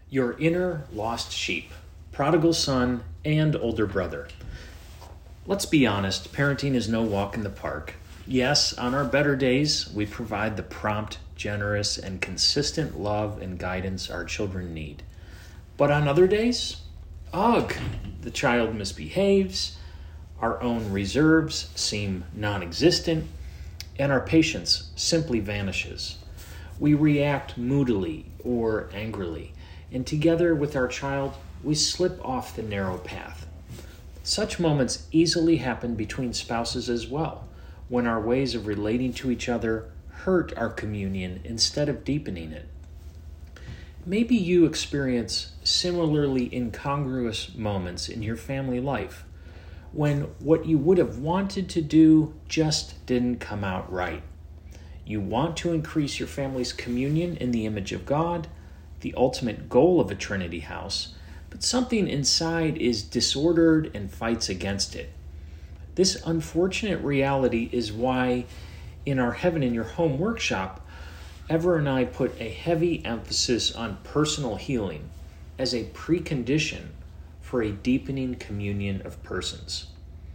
Your inner lost sheep, prodigal son, and older brother. Let's be honest, parenting is no walk in the park. Yes, on our better days, we provide the prompt, generous, and consistent love and guidance our children need. But on other days, ugh, the child misbehaves, our own reserves seem non-existent, and our patience simply vanishes. We react moodily or angrily, and together with our child, we slip off the narrow path. Such moments easily happen between spouses as well, when our ways of relating to each other hurt our communion instead of deepening it. Maybe you experience similarly incongruous moments in your family life, when what you would have wanted to do just didn't come out right. You want to increase your family's communion in the image of God, the ultimate goal of a Trinity house, but something inside is disordered and fights against it. This unfortunate reality is why in our Heaven in Your Home workshop, Ever and I put a heavy emphasis on personal healing as a precondition for a deepening communion of persons.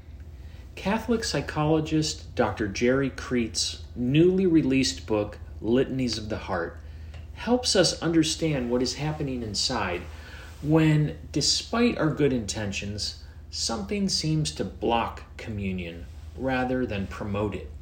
Catholic psychologist Dr. Jerry Crete's newly released book, Litanies of the Heart, helps us understand what is happening inside when, despite our good intentions, something seems to block communion rather than promote it.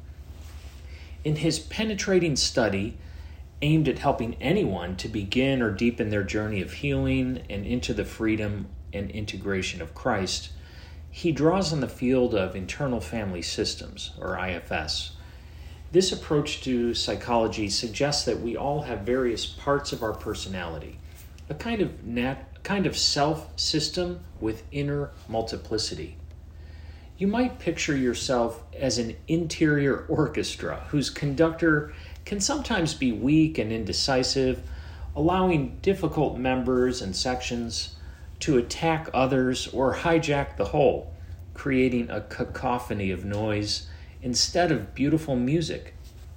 In his penetrating study, aimed at helping anyone to begin or deepen their journey of healing and into the freedom and integration of Christ, he draws on the field of internal family systems, or IFS. This approach to psychology suggests that we all have various parts of our personality, a kind of self-system with inner multiplicity. You might picture yourself as an interior orchestra whose conductor can sometimes be weak and indecisive, allowing difficult members and sections to attack others or hijack the whole, creating a cacophony of noise instead of beautiful music.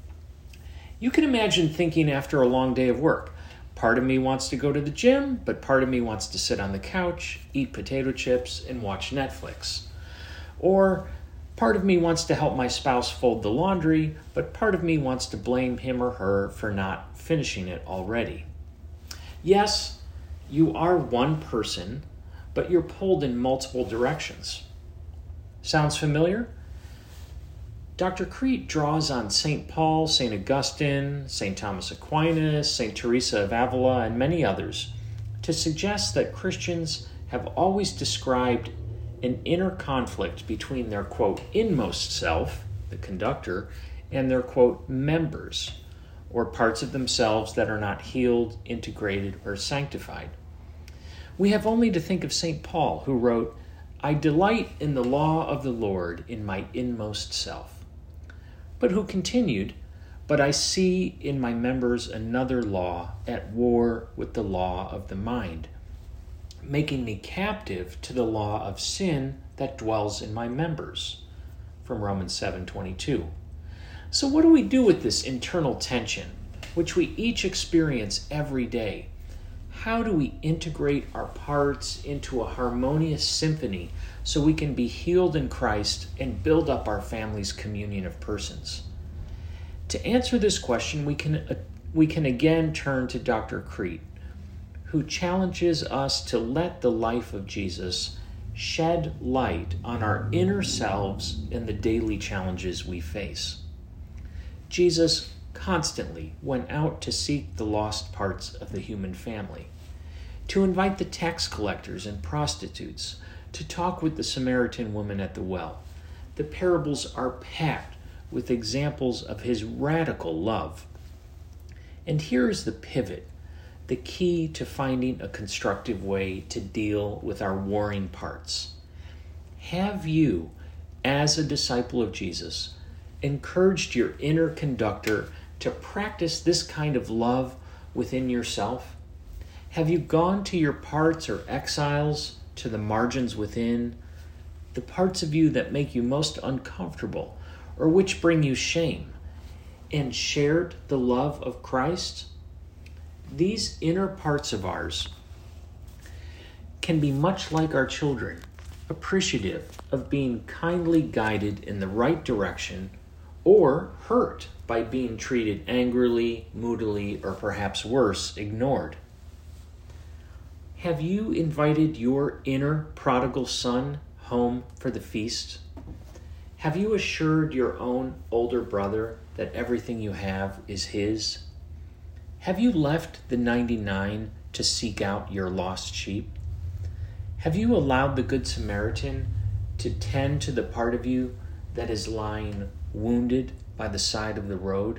You can imagine thinking after a long day of work, part of me wants to go to the gym, but part of me wants to sit on the couch, eat potato chips, and watch Netflix. Or part of me wants to help my spouse fold the laundry, but part of me wants to blame him or her for not finishing it already. Yes, you are one person, but you're pulled in multiple directions. Sounds familiar? Dr. Crete draws on St. Paul, St. Augustine, St. Thomas Aquinas, St. Teresa of Avila, and many others to suggest that Christians have always described an inner conflict between their, quote, inmost self, the conductor, and their, quote, members, or parts of themselves that are not healed, integrated, or sanctified. We have only to think of St. Paul, who wrote, "I delight in the law of the Lord in my inmost self," but who continued, "But I see in my members another law at war with the law of the mind, making me captive to the law of sin that dwells in my members," from Romans 7:22. So what do we do with this internal tension, which we each experience every day? How do we integrate our parts into a harmonious symphony so we can be healed in Christ and build up our family's communion of persons? To answer this question, we can again turn to Dr. Crete, who challenges us to let the life of Jesus shed light on our inner selves and the daily challenges we face. Jesus constantly went out to seek the lost parts of the human family, to invite the tax collectors and prostitutes, to talk with the Samaritan woman at the well. The parables are packed with examples of his radical love. And here is the pivot, the key to finding a constructive way to deal with our warring parts. Have you, as a disciple of Jesus, encouraged your inner conductor to practice this kind of love within yourself? Have you gone to your parts or exiles, to the margins within, the parts of you that make you most uncomfortable or which bring you shame, and shared the love of Christ? These inner parts of ours can be much like our children, appreciative of being kindly guided in the right direction, or hurt by being treated angrily, moodily, or perhaps worse, ignored. Have you invited your inner prodigal son home for the feast? Have you assured your own older brother that everything you have is his? Have you left the 99 to seek out your lost sheep? Have you allowed the Good Samaritan to tend to the part of you that is lying wounded by the side of the road?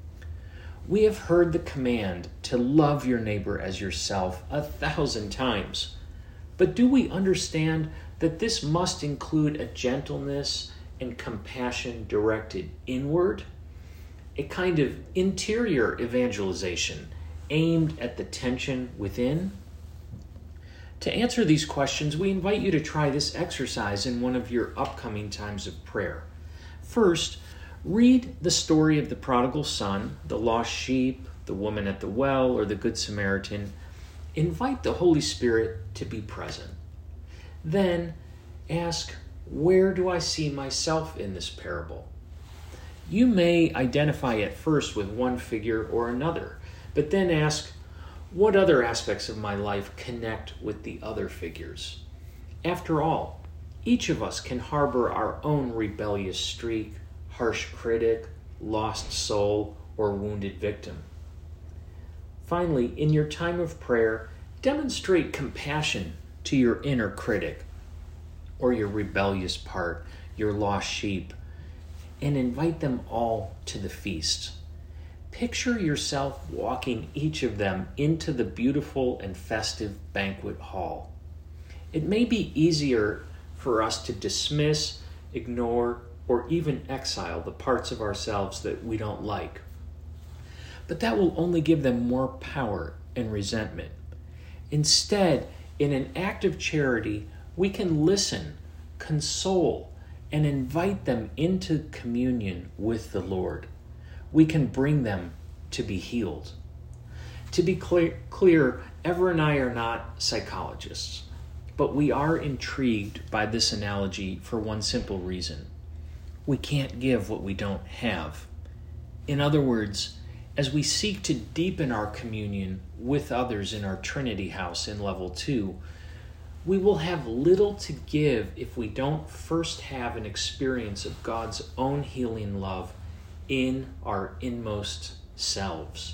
We have heard the command to love your neighbor as yourself 1,000 times. But do we understand that this must include a gentleness and compassion directed inward? A kind of interior evangelization aimed at the tension within? To answer these questions, we invite you to try this exercise in one of your upcoming times of prayer. First, read the story of the prodigal son, the lost sheep, the woman at the well, or the Good Samaritan. Invite the Holy Spirit to be present. Then ask, where do I see myself in this parable? You may identify at first with one figure or another, but then ask, what other aspects of my life connect with the other figures? After all, each of us can harbor our own rebellious streak, harsh critic, lost soul, or wounded victim. Finally, in your time of prayer, demonstrate compassion to your inner critic or your rebellious part, your lost sheep, and invite them all to the feast. Picture yourself walking each of them into the beautiful and festive banquet hall. It may be easier for us to dismiss, ignore, or even exile the parts of ourselves that we don't like. But that will only give them more power and resentment. Instead, in an act of charity, we can listen, console, and invite them into communion with the Lord. We can bring them to be healed. To be clear, Ever and I are not psychologists, but we are intrigued by this analogy for one simple reason. We can't give what we don't have. In other words, as we seek to deepen our communion with others in our Trinity house in level 2, we will have little to give if we don't first have an experience of God's own healing love in our inmost selves.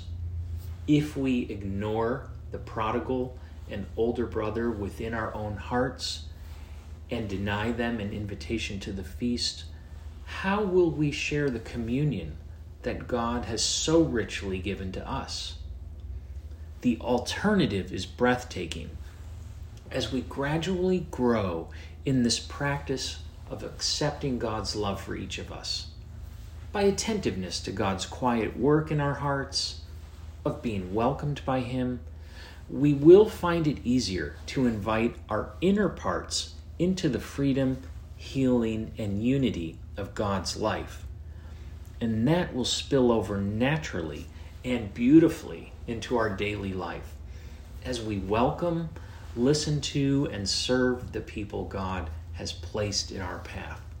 If we ignore the prodigal and older brother within our own hearts and deny them an invitation to the feast, how will we share the communion that God has so richly given to us? The alternative is breathtaking. As we gradually grow in this practice of accepting God's love for each of us, by attentiveness to God's quiet work in our hearts, of being welcomed by Him, we will find it easier to invite our inner parts into the freedom, healing, and unity of God's life. And that will spill over naturally and beautifully into our daily life as we welcome, listen to, and serve the people God has placed in our path.